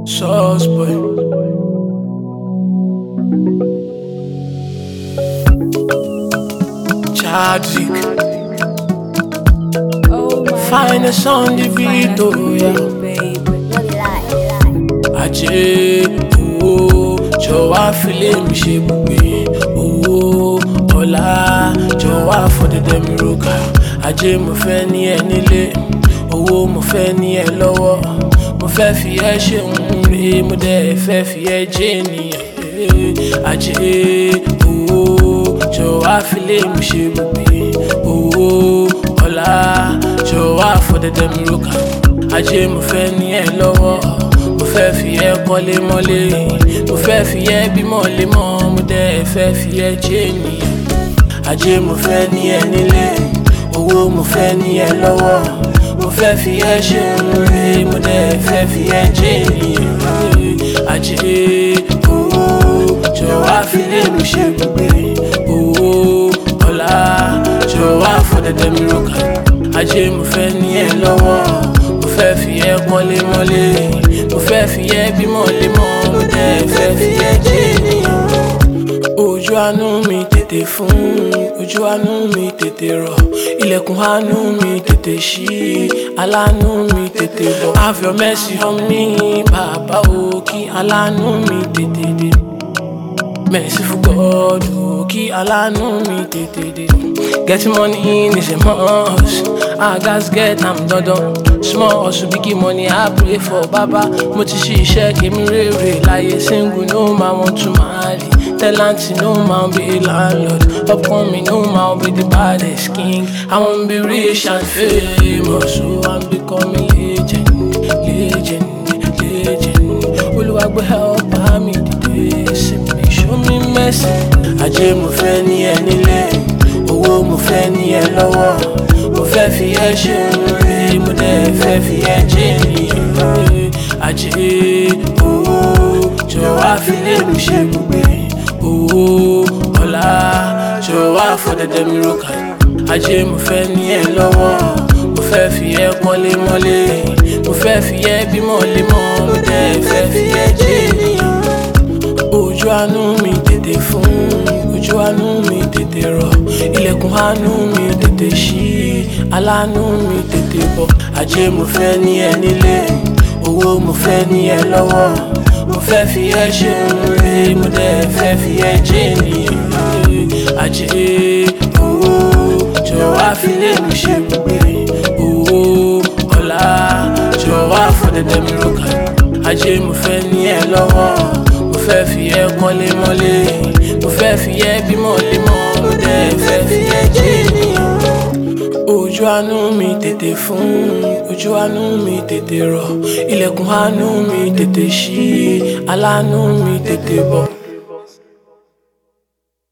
Sauce boy. Chadzik. Finest on the video, yeah. Ajé, owó, jọ̀wọ́ file mi ṣe gbogbo. Owó, ọlá, jọ̀wọ́ fọdẹdẹ mi roka. Ajé mo fẹ́ ní ẹ nílé, owó mo fẹ́ ní ẹ lọ́wọ́. Mo fẹ́ fi ẹ ṣe rere, mo dẹ̀ fẹ́ fi ẹ jẹ́ ènìyàn. Ajé, owó, jọ̀wọ́ file mi ṣe gbogbo. Owó, ọlá, jọ̀wọ́ fọdẹdẹ mi roka. Ajé mo fẹ́ ní ẹ lọ́wọ́. Mo fẹ́ fi ẹ kọ́lé mọ́lé, mo fẹ́ fi ẹ bímọ lémọ́, mo dẹ̀ fẹ́ fi ẹ jẹ́ ènìyàn. Ajé mo fẹ́ ní ẹ nílé, owó mo fẹ́ ní ẹ lọ́wọ́. Mo fẹ́ fi ẹ ṣe rere, mo dẹ̀ fẹ́ fi ẹ jẹ́ ènìyàn. Ajé, owó, jọ̀wọ́ file mi ṣe gbogbo. Owó, ọlá, jọ̀wọ́ fọdẹdẹ mi roka. Ajé mo fẹ́ ní ẹ lọ́wọ́. Mo fẹ́ fi ẹ kọ́lé mọ́lé, mo fẹ́ fi ẹ bímọ lémọ́, mo dẹ̀ fẹ́ fi ẹ jẹ́ ènìyàn. Ojú àánú mi tètè fún, ojú àánú mi tètè rọ̀, ilẹ̀kùn àánú mi tètè ṣí, aláàánú mi tètè bọ̀. Have your mercy on me, bàbá o, kí aláàánú mi tètè dé. Merciful God, oh, kí aláàánú mi tètè dé. Getting money in is a must, I gats get am dandan. Small hustle, big money, I pray for Baba. Mo ti ṣiṣẹ́ kémi rere láyé, single no man want to marry. Talent no man be a landlord, upcoming no man be the baddest king. I wan be rich and famous, so I'm becoming legend, legend, legend. Oluwagbe help me today, send me, show me mercy. Ajé mo fẹ́ ní ẹ nílé, owó mo fẹ́ ní ẹ lọ́wọ́. Mo fẹ́ fi ẹ ṣe rere, mo dẹ̀ fẹ́ fi ẹ jẹ́ ènìyàn. Ajé, owó, jọ̀wọ́ file mi ṣe gbogbo. Owó, ọlá, jọ̀wọ́ fọdẹdẹ mi roka. Ajé mo fẹ́ ní ẹ lọ́wọ́. Mo fẹ́ fi ẹ kọ́lé mọ́lé, mo fẹ́ fi ẹ bímọ lémọ́, mo dẹ̀ fẹ́ fi ẹ jẹ́ ènìyàn. Ojú àánú mi tètè fún, ojú àánú mi tètè rọ̀, ilẹ̀kùn àánú mi tètè ṣí, aláàánú mi tètè bọ̀. Ajé mo fẹ́ ní ẹ nílé, owó mo fẹ́ ní ẹ lọ́wọ́. Mo fẹ́ fi ẹ ṣe rere, mo dẹ̀ fẹ́ fi ẹ jẹ́ ènìyàn. Ajé, owó, jọ̀wọ́ file mi ṣe gbogbo. Owó, ọlá, jọ̀wọ́ fọdẹdẹ mi roka. Ajé mo fẹ́ ní ẹ lọ́wọ́. Mo fẹ́ fi ẹ kọ́lé mọ́lé, mo fẹ́ fi ẹ bímọ lémọ́, mo dẹ̀ fẹ́ fi ẹ jẹ́ ènìyàn. Ojú àánú mi tètè fún, ojú àánú mi tètè rọ̀, ilẹ̀kùn àánú mi tètè ṣí, aláàánú mi tètè bọ̀.